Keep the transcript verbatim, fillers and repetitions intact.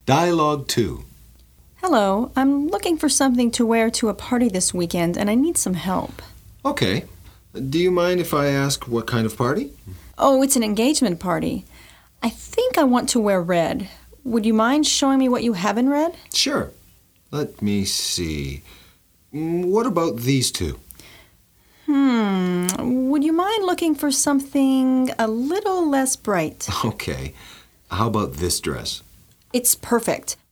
Dialogue two. Hello, I'm looking for something to wear to a party this weekend, and I need some help. Okay. Do you mind if I ask what kind of party? Oh, it's an engagement party. I think I want to wear red. Would you mind showing me what you have in red? Sure. Let me see. Mm, What about these two? Hmm, would you mind looking for something a little less bright? Okay. How about this dress? It's perfect.